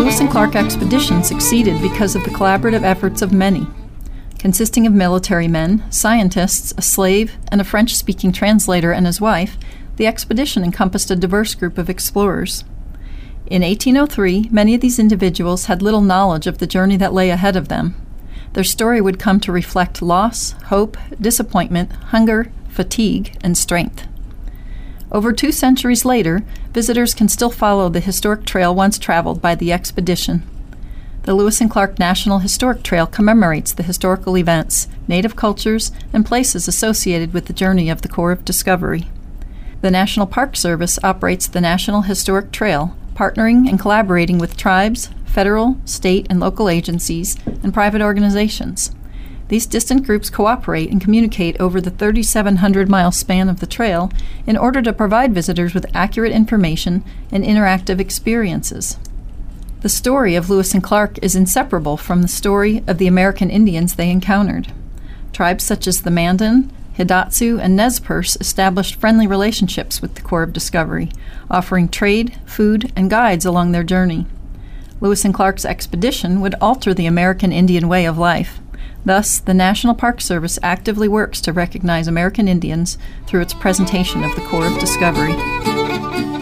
Lewis and Clark expedition succeeded because of the collaborative efforts of many. Consisting of military men, scientists, a slave, and a French-speaking translator and his wife, the expedition encompassed a diverse group of explorers. In 1803, many of these individuals had little knowledge of the journey that lay ahead of them. Their story would come to reflect loss, hope, disappointment, hunger, fatigue, and strength. Over 2 centuries later, visitors can still follow the historic trail once traveled by the expedition. The Lewis and Clark National Historic Trail commemorates the historical events, native cultures, and places associated with the journey of the Corps of Discovery. The National Park Service operates the National Historic Trail, partnering and collaborating with tribes, federal, state, and local agencies, and private organizations. These distant groups cooperate and communicate over the 3,700-mile span of the trail in order to provide visitors with accurate information and interactive experiences. The story of Lewis and Clark is inseparable from the story of the American Indians they encountered. Tribes such as the Mandan, Hidatsu, and Nez Perce established friendly relationships with the Corps of Discovery, offering trade, food, and guides along their journey. Lewis and Clark's expedition would alter the American Indian way of life. Thus, the National Park Service actively works to recognize American Indians through its presentation of the Corps of Discovery.